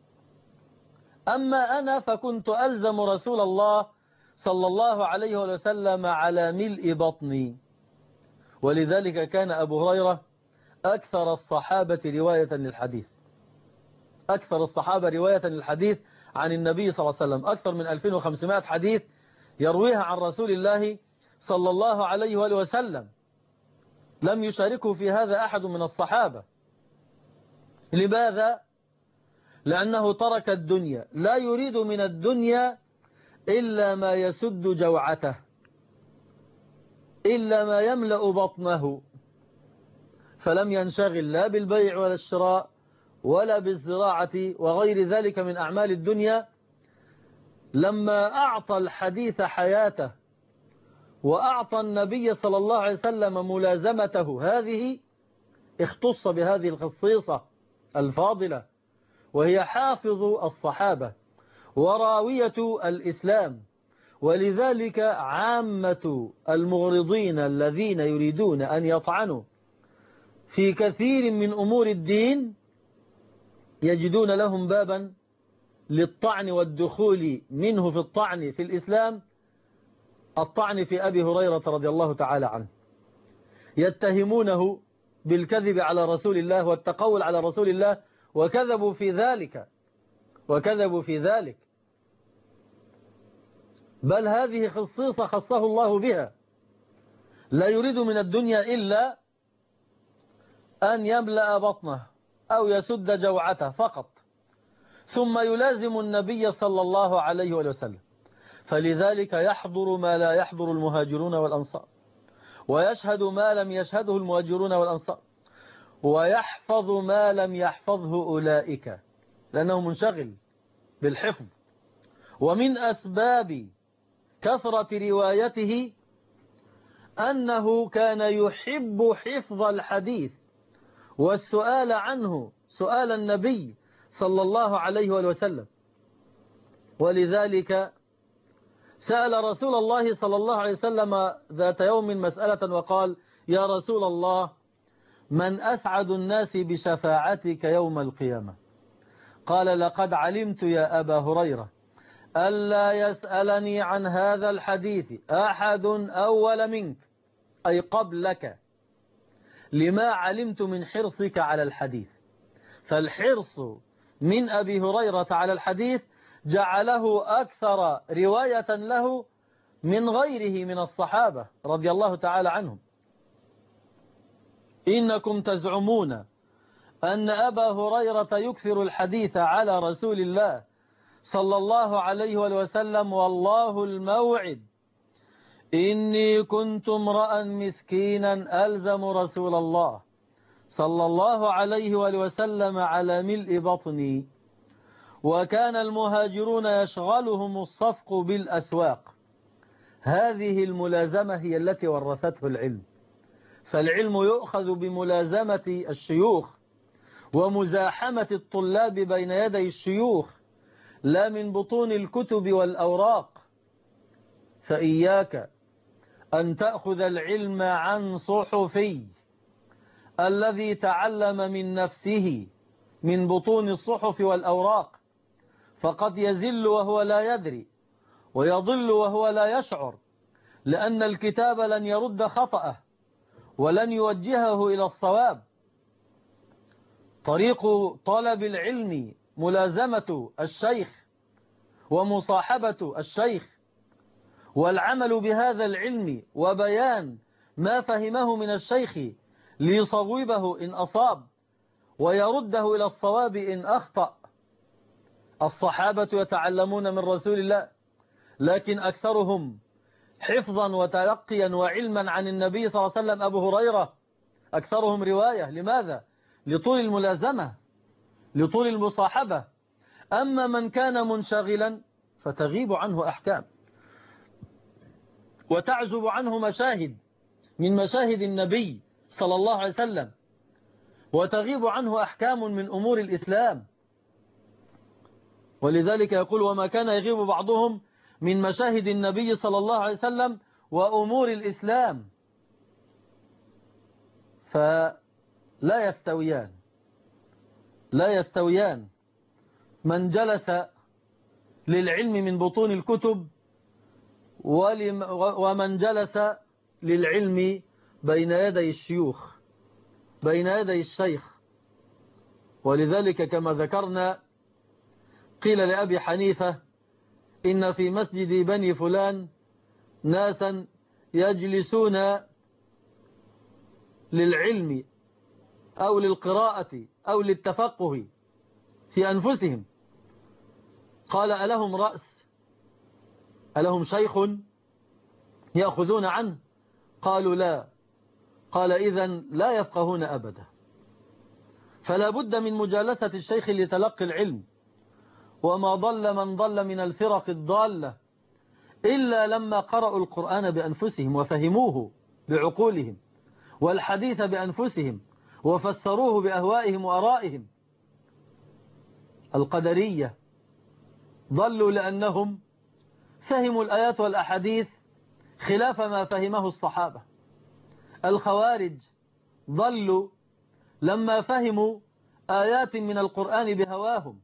Speaker 1: أما أنا فكنت ألزم رسول الله صلى الله عليه وسلم على ملء بطني. ولذلك كان أبو هريرة أكثر الصحابة رواية للحديث أكثر الصحابة رواية للحديث عن النبي صلى الله عليه وسلم. أكثر من ألفين وخمسمائة حديث يرويها عن رسول الله صلى الله عليه وآله وسلم، لم يشاركه في هذا أحد من الصحابة. لماذا؟ لأنه ترك الدنيا، لا يريد من الدنيا إلا ما يسد جوعته، إلا ما يملأ بطنه، فلم ينشغل لا بالبيع ولا الشراء ولا بالزراعة وغير ذلك من أعمال الدنيا. لما أعطى الحديث حياته وأعطى النبي صلى الله عليه وسلم ملازمته هذه، اختص بهذه الخصيصة الفاضلة، وهي حافظ الصحابة وراوية الإسلام. ولذلك عامة المغرضين الذين يريدون أن يطعنوا في كثير من أمور الدين يجدون لهم بابا للطعن والدخول منه في الطعن في الإسلام، الطعن في أبي هريرة رضي الله تعالى عنه. يتهمونه بالكذب على رسول الله والتقول على رسول الله، وكذبوا في ذلك وكذبوا في ذلك بل هذه خصيصة خصه الله بها. لا يريد من الدنيا إلا أن يملأ بطنه أو يسد جوعته فقط، ثم يلازم النبي صلى الله عليه وسلم. فلذلك يحضر ما لا يحضر المهاجرون والأنصار، ويشهد ما لم يشهده المهاجرون والأنصار، ويحفظ ما لم يحفظه أولئك، لأنه منشغل بالحفظ. ومن أسباب كثرة روايته أنه كان يحب حفظ الحديث والسؤال عنه، سؤال النبي صلى الله عليه وسلم. ولذلك سأل رسول الله صلى الله عليه وسلم ذات يوم مسألة وقال: يا رسول الله، من أسعد الناس بشفاعتك يوم القيامة؟ قال: لقد علمت يا أبا هريرة ألا يسألني عن هذا الحديث أحد أول منك، أي قبلك، لما علمت من حرصك على الحديث. فالحرص من أبي هريرة على الحديث جعله أكثر رواية له من غيره من الصحابة رضي الله تعالى عنهم. إنكم تزعمون أن أبا هريرة يكثر الحديث على رسول الله صلى الله عليه وسلم، والله الموعد. إني كنت امرأ مسكينا ألزم رسول الله صلى الله عليه وآله وسلم على ملء بطني، وكان المهاجرون يشغلهم الصفق بالأسواق. هذه الملازمة هي التي ورثته العلم، فالعلم يؤخذ بملازمة الشيوخ ومزاحمة الطلاب بين يدي الشيوخ، لا من بطون الكتب والأوراق. فإياك أن تأخذ العلم عن صحفي الذي تعلم من نفسه من بطون الصحف والأوراق، فقد يزل وهو لا يدري ويضل وهو لا يشعر، لأن الكتاب لن يرد خطأه ولن يوجهه إلى الصواب. طريق طلب العلم ملازمة الشيخ ومصاحبة الشيخ، والعمل بهذا العلم وبيان ما فهمه من الشيخ ليصوبه إن أصاب ويرده إلى الصواب إن أخطأ. الصحابة يتعلمون من رسول الله، لكن أكثرهم حفظا وتلقيا وعلما عن النبي صلى الله عليه وسلم أبو هريرة، أكثرهم رواية. لماذا؟ لطول الملازمة، لطول المصاحبة. أما من كان منشغلا فتغيب عنه أحكام وتعزب عنه مشاهد من مشاهد النبي صلى الله عليه وسلم، وتغيب عنه أحكام من أمور الإسلام. ولذلك يقول: وما كان يغيب بعضهم من مشاهد النبي صلى الله عليه وسلم وأمور الإسلام. فلا يستويان لا يستويان من جلس للعلم من بطون الكتب ومن جلس للعلم بين يدي الشيوخ، بين يدي الشيخ. ولذلك كما ذكرنا قيل لأبي حنيفة: إن في مسجد بني فلان ناسا يجلسون للعلم أو للقراءة أو للتفقه في أنفسهم. قال: ألهم رأس؟ ألهم شيخ يأخذون عنه؟ قالوا: لا. قال: إذن لا يفقهون أبدا. فلا بد من مجالسة الشيخ لتلقي العلم. وما ضل من ضل من الفرق الضالة إلا لما قرأوا القرآن بأنفسهم وفهموه بعقولهم، والحديث بأنفسهم وفسروه بأهوائهم وأرائهم. القدرية ضلوا لأنهم فهموا الآيات والأحاديث خلاف ما فهمه الصحابة. الخوارج ضلوا لما فهموا آيات من القرآن بهواهم.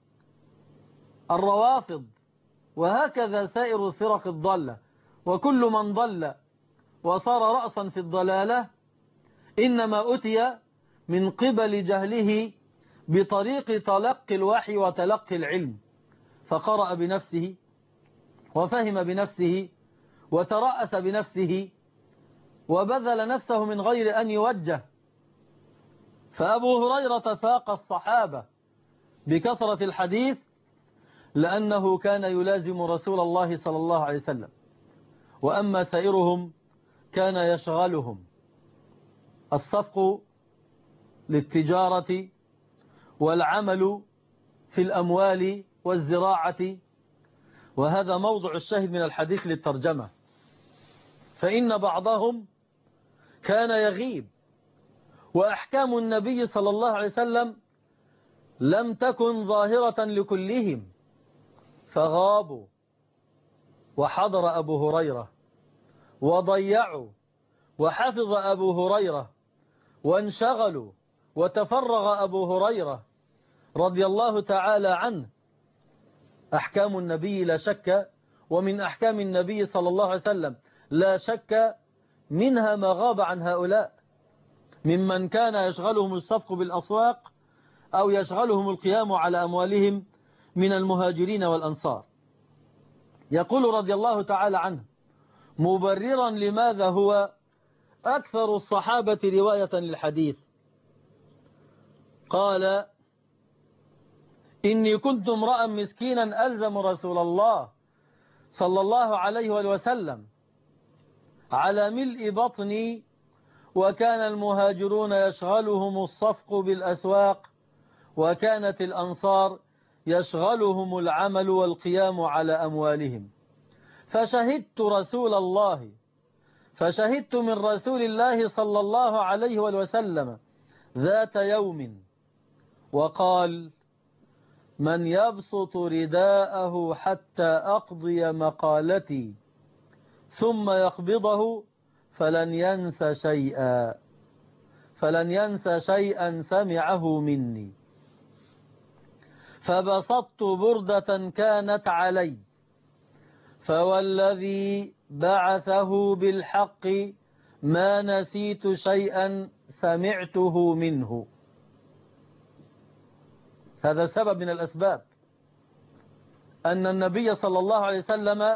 Speaker 1: الروافض، وهكذا سائر الفرق الضالة. وكل من ضل وصار رأسا في الضلالة إنما أتي من قبل جهله بطريق تلقي الوحي وتلقي العلم، فقرأ بنفسه وفهم بنفسه وترأس بنفسه وبذل نفسه من غير أن يوجه. فأبو هريرة فاق الصحابة بكثرة الحديث لأنه كان يلازم رسول الله صلى الله عليه وسلم. وأما سائرهم كان يشغلهم الصفق للتجارة والعمل في الأموال والزراعة. وهذا موضع الشاهد من الحديث للترجمة. فإن بعضهم كان يغيب، وأحكام النبي صلى الله عليه وسلم لم تكن ظاهرة لكلهم، فغابوا وحضر أبو هريرة وضيعوا وحفظ أبو هريرة وانشغلوا وتفرغ أبو هريرة رضي الله تعالى عنه. أحكام النبي لا شك، ومن أحكام النبي صلى الله عليه وسلم لا شك منها ما غاب عن هؤلاء ممن كان يشغلهم الصفق بالأسواق أو يشغلهم القيام على أموالهم من المهاجرين والأنصار. يقول رضي الله تعالى عنه مبررا لماذا هو أكثر الصحابة رواية للحديث، قال: إني كنت امرأ مسكينا ألزم رسول الله صلى الله عليه وسلم على ملء بطني وكان المهاجرون يشغلهم الصفق بالأسواق، وكانت الأنصار يشغلهم العمل والقيام على أموالهم. فشهدت رسول الله فشهدت من رسول الله صلى الله عليه وسلم ذات يوم وقال: من يبسط رداءه حتى أقضي مقالتي ثم يقبضه فلن ينسى شيئا فلن ينسى شيئا سمعه مني. فبسطت بردة كانت علي، فوالذي بعثه بالحق ما نسيت شيئا سمعته منه. هذا سبب من الأسباب أن النبي صلى الله عليه وسلم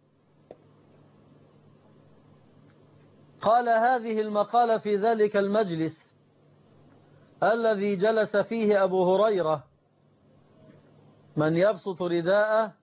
Speaker 1: قال هذه المقالة في ذلك المجلس الذي جلس فيه أبو هريرة: من يبسط رداءه.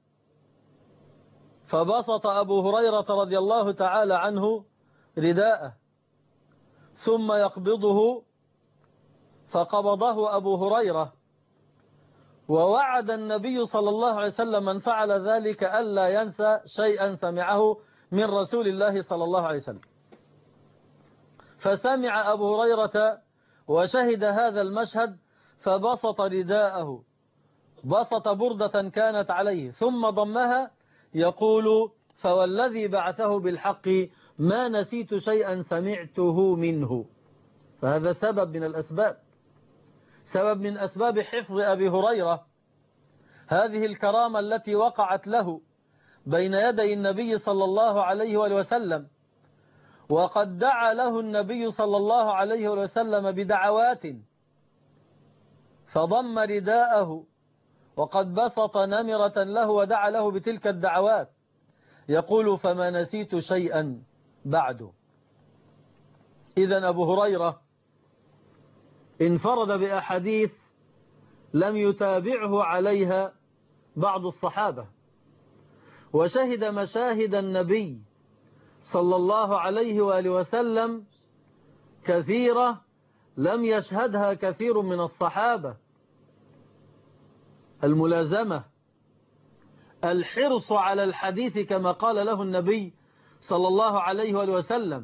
Speaker 1: فبسط أبو هريرة رضي الله تعالى عنه رداءه ثم يقبضه، فقبضه أبو هريرة، ووعد النبي صلى الله عليه وسلم من فعل ذلك ألا ينسى شيئا سمعه من رسول الله صلى الله عليه وسلم. فسمع أبو هريرة وشهد هذا المشهد فبسط رداءه، بسط بردة كانت عليه ثم ضمها يقول: فوالذي بعثه بالحق ما نسيت شيئا سمعته منه. فهذا سبب من الأسباب، سبب من أسباب حفظ أبي هريرة هذه الكرامة التي وقعت له بين يدي النبي صلى الله عليه وسلم. وقد دعا له النبي صلى الله عليه وسلم بدعوات فضم رداءه، وقد بسط نمرة له ودعا له بتلك الدعوات، يقول: فما نسيت شيئا بعده. إذن أبو هريرة انفرد بأحاديث لم يتابعه عليها بعض الصحابة، وشهد مشاهد النبي صلى الله عليه وآله وسلم كثيرة لم يشهدها كثير من الصحابة: الملازمة، الحرص على الحديث كما قال له النبي صلى الله عليه وآله وسلم،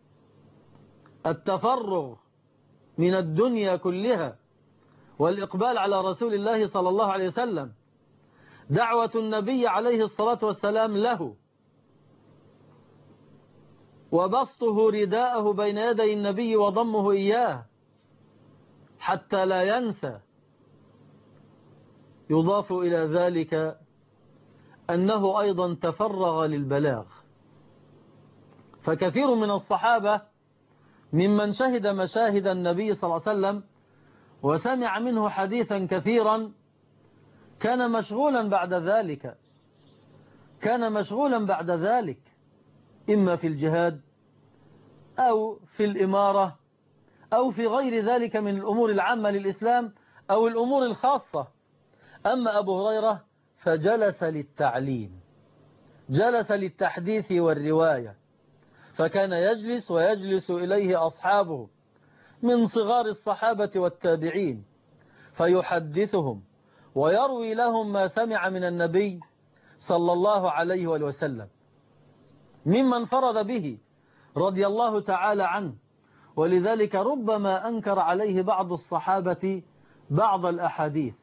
Speaker 1: التفرغ من الدنيا كلها والإقبال على رسول الله صلى الله عليه وسلم، دعوة النبي عليه الصلاة والسلام له، وبسطه رداءه بين يدي النبي وضمه إياه حتى لا ينسى. يضاف إلى ذلك أنه أيضا تفرغ للبلاغ، فكثير من الصحابة ممن شهد مشاهد النبي صلى الله عليه وسلم وسمع منه حديثا كثيرا كان مشغولا بعد ذلك كان مشغولا بعد ذلك إما في الجهاد أو في الإمارة أو في غير ذلك من الأمور العامة للإسلام أو الأمور الخاصة. أما أبو هريرة فجلس للتعليم، جلس للتحديث والرواية، فكان يجلس ويجلس إليه أصحابه من صغار الصحابة والتابعين فيحدثهم ويروي لهم ما سمع من النبي صلى الله عليه وسلم ممن فرض به رضي الله تعالى عنه. ولذلك ربما أنكر عليه بعض الصحابة بعض الأحاديث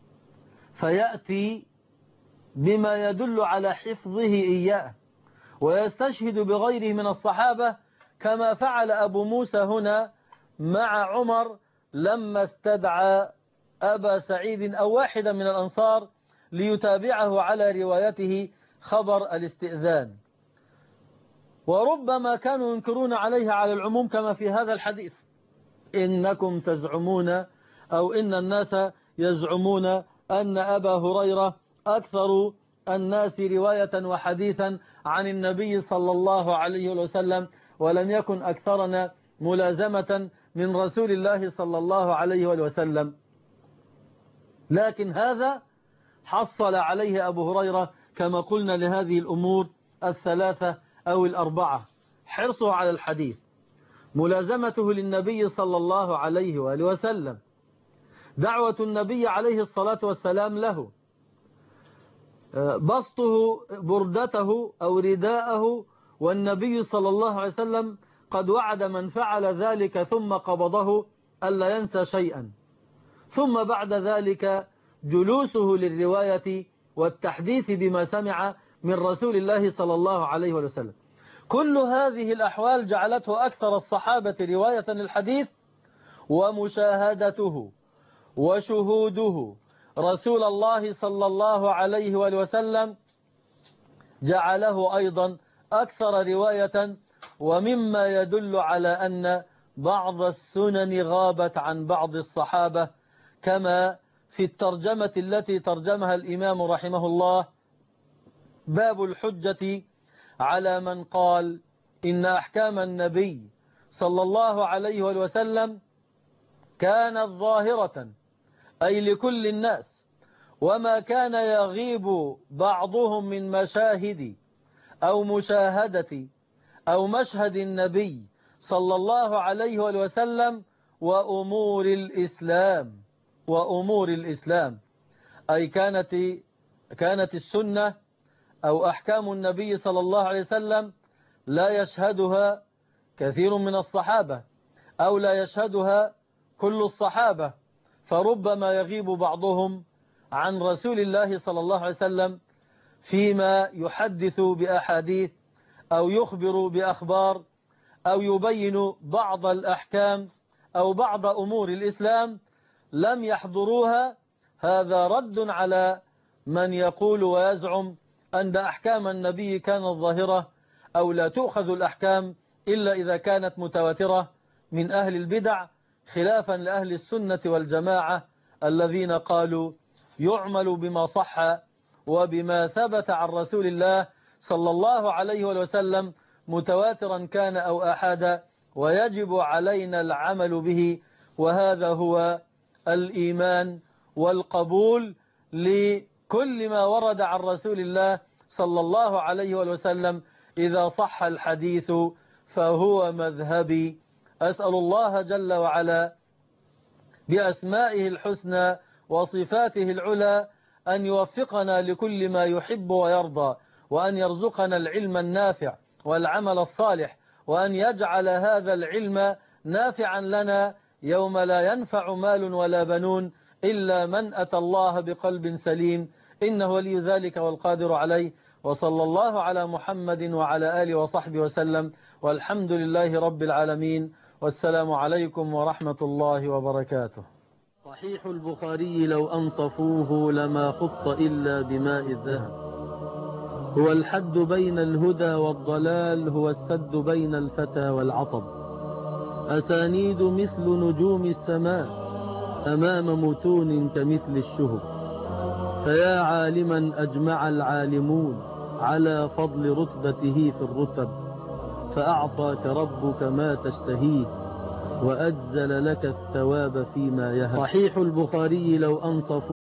Speaker 1: فيأتي بما يدل على حفظه إياه ويستشهد بغيره من الصحابة، كما فعل أبو موسى هنا مع عمر لما استدعى أبا سعيد أو واحدا من الأنصار ليتابعه على روايته خبر الاستئذان. وربما كانوا ينكرون عليه على العموم كما في هذا الحديث: إنكم تزعمون أو إن الناس يزعمون أن أبا هريرة أكثر الناس رواية وحديثا عن النبي صلى الله عليه وسلم، ولم يكن أكثرنا ملازمة من رسول الله صلى الله عليه وسلم. لكن هذا حصل عليه أبو هريرة كما قلنا لهذه الأمور الثلاثة أو الأربعة: حرصه على الحديث، ملازمته للنبي صلى الله عليه وآله وسلم، دعوة النبي عليه الصلاة والسلام له، بسطه بردته أو رداءه والنبي صلى الله عليه وسلم قد وعد من فعل ذلك ثم قبضه ألا ينسى شيئا، ثم بعد ذلك جلوسه للرواية والتحديث بما سمع من رسول الله صلى الله عليه وسلم. كل هذه الأحوال جعلته أكثر الصحابة رواية للحديث، ومشاهدته وشهوده رسول الله صلى الله عليه وسلم جعله أيضا أكثر رواية، ومما يدل على أن بعض السنن غابت عن بعض الصحابة، كما في الترجمة التي ترجمها الإمام رحمه الله: باب الحجة على من قال إن أحكام النبي صلى الله عليه وسلم كانت ظاهرة أي لكل الناس، وما كان يغيب بعضهم من مشاهد أو مشاهدة أو مشهد النبي صلى الله عليه وسلم وأمور الإسلام وأمور الإسلام أي كانت كانت السنة أو أحكام النبي صلى الله عليه وسلم لا يشهدها كثير من الصحابة أو لا يشهدها كل الصحابة، فربما يغيب بعضهم عن رسول الله صلى الله عليه وسلم فيما يحدث بأحاديث أو يخبر بأخبار أو يبين بعض الأحكام أو بعض أمور الإسلام لم يحضروها. هذا رد على من يقول ويزعم أن أحكام النبي كانت ظاهرة أو لا تؤخذ الأحكام إلا إذا كانت متواترة من أهل البدع، خلافا لأهل السنة والجماعة الذين قالوا يعمل بما صح وبما ثبت عن رسول الله صلى الله عليه وسلم متواترا كان أو أحدا، ويجب علينا العمل به، وهذا هو الإيمان والقبول لكل ما ورد عن رسول الله صلى الله عليه وسلم. إذا صح الحديث فهو مذهبي. أسأل الله جل وعلا بأسمائه الحسنى وصفاته العلى أن يوفقنا لكل ما يحب ويرضى، وأن يرزقنا العلم النافع والعمل الصالح، وأن يجعل هذا العلم نافعا لنا يوم لا ينفع مال ولا بنون إلا من أتى الله بقلب سليم، إنه ولي ذلك والقادر عليه. وصلى الله على محمد وعلى آله وصحبه وسلم، والحمد لله رب العالمين، والسلام عليكم ورحمة الله وبركاته. صحيح البخاري لو أنصفوه لما خط إلا بماء الذهب، هو الحد بين الهدى والضلال، هو السد بين الفتى والعطب، أسانيد مثل نجوم السماء أمام متون كمثل الشهب، فيا عالما أجمع العالمون على فضل رتبته في الرتب، فأعطاك ربك ما تشتهيه وأجزل لك الثواب فيما يهب. صحيح البخاري لو أنصفوه